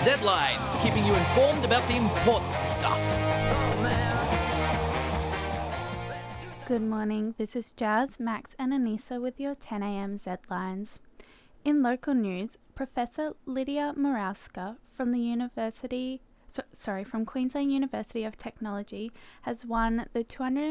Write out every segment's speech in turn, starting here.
Z-Lines, keeping you informed about the important stuff. Good morning, this is Jazz, Max and Anissa with your 10am Z-Lines. In local news, Professor Lydia Morawska from from Queensland University of Technology has won the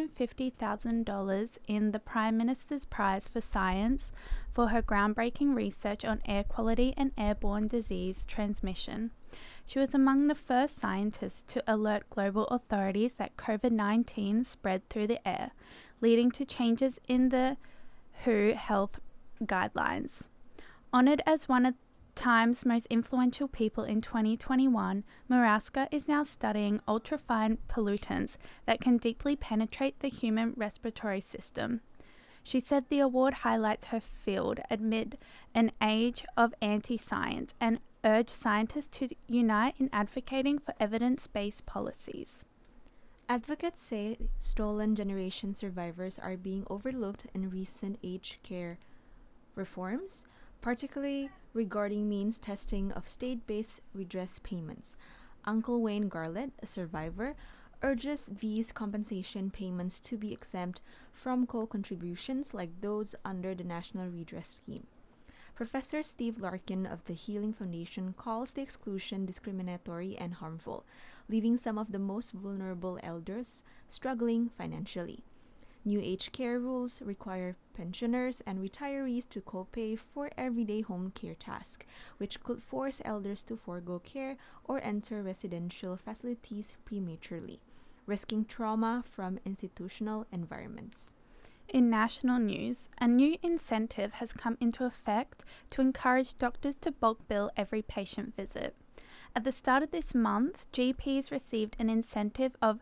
$250,000 in the Prime Minister's Prize for Science for her groundbreaking research on air quality and airborne disease transmission. She was among the first scientists to alert global authorities that COVID-19 spread through the air, leading to changes in the WHO health guidelines. Honoured as one of Time's most influential people in 2021, Morawska is now studying ultrafine pollutants that can deeply penetrate the human respiratory system. She said the award highlights her field amid an age of anti-science and urged scientists to unite in advocating for evidence-based policies. Advocates say stolen generation survivors are being overlooked in recent aged care reforms, particularly regarding means testing of state-based redress payments. Uncle Wayne Garlett, a survivor, urges these compensation payments to be exempt from co-contributions like those under the National Redress Scheme. Professor Steve Larkin of the Healing Foundation calls the exclusion discriminatory and harmful, leaving some of the most vulnerable elders struggling financially. New aged care rules require pensioners and retirees to co-pay for everyday home care tasks, which could force elders to forego care or enter residential facilities prematurely, risking trauma from institutional environments. In national news, a new incentive has come into effect to encourage doctors to bulk bill every patient visit. At the start of this month, GPs received an incentive of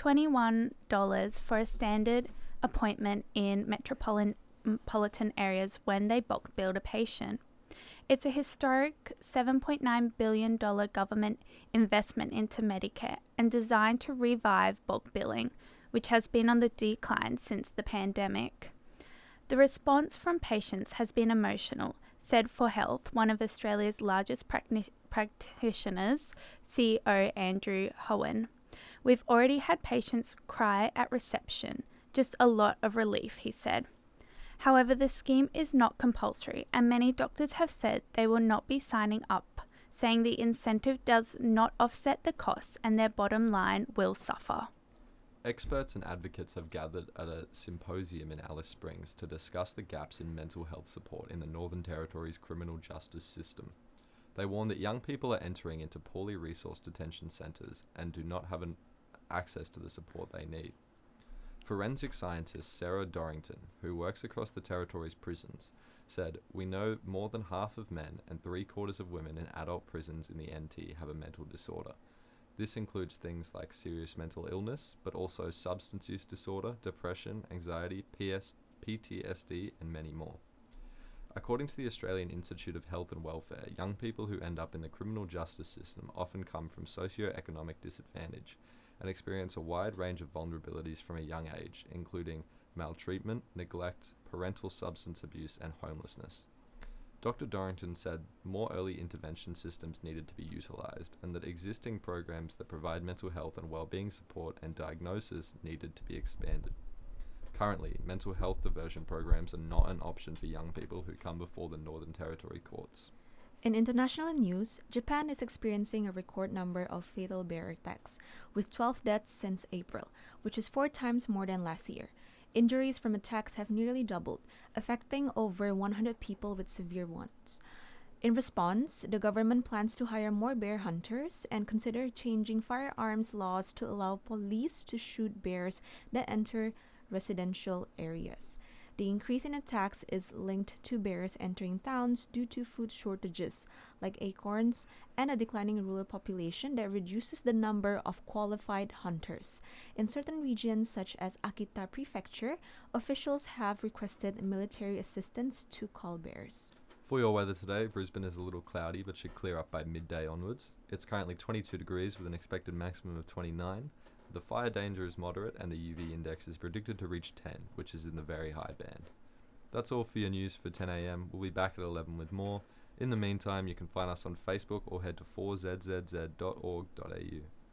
$21 for a standard appointment in metropolitan areas when they bulk billed a patient. It's a historic $7.9 billion government investment into Medicare and designed to revive bulk billing, which has been on the decline since the pandemic. The response from patients has been emotional, said For Health, one of Australia's largest practitioners, CEO Andrew Hohen. We've already had patients cry at reception. Just a lot of relief, he said. However, the scheme is not compulsory, and many doctors have said they will not be signing up, saying the incentive does not offset the costs and their bottom line will suffer. Experts and advocates have gathered at a symposium in Alice Springs to discuss the gaps in mental health support in the Northern Territory's criminal justice system. They warn that young people are entering into poorly resourced detention centres and do not have access to the support they need. Forensic scientist Sarah Dorrington, who works across the Territory's prisons, said, "We know more than half of men and 3/4 of women in adult prisons in the NT have a mental disorder. This includes things like serious mental illness, but also substance use disorder, depression, anxiety, PTSD, and many more." According to the Australian Institute of Health and Welfare, young people who end up in the criminal justice system often come from socio-economic disadvantage and experience a wide range of vulnerabilities from a young age, including maltreatment, neglect, parental substance abuse, and homelessness. Dr. Dorrington said more early intervention systems needed to be utilised, and that existing programs that provide mental health and well-being support and diagnosis needed to be expanded. Currently, mental health diversion programs are not an option for young people who come before the Northern Territory courts. In international news, Japan is experiencing a record number of fatal bear attacks, with 12 deaths since April, which is 4 times more than last year. Injuries from attacks have nearly doubled, affecting over 100 people with severe wounds. In response, the government plans to hire more bear hunters and consider changing firearms laws to allow police to shoot bears that enter residential areas. The increase in attacks is linked to bears entering towns due to food shortages, like acorns, and a declining rural population that reduces the number of qualified hunters. In certain regions, such as Akita Prefecture, officials have requested military assistance to cull bears. For your weather today, Brisbane is a little cloudy but should clear up by midday onwards. It's currently 22 degrees with an expected maximum of 29. The fire danger is moderate and the UV index is predicted to reach 10, which is in the very high band. That's all for your news for 10 a.m. We'll be back at 11 with more. In the meantime, you can find us on Facebook or head to 4zzz.org.au.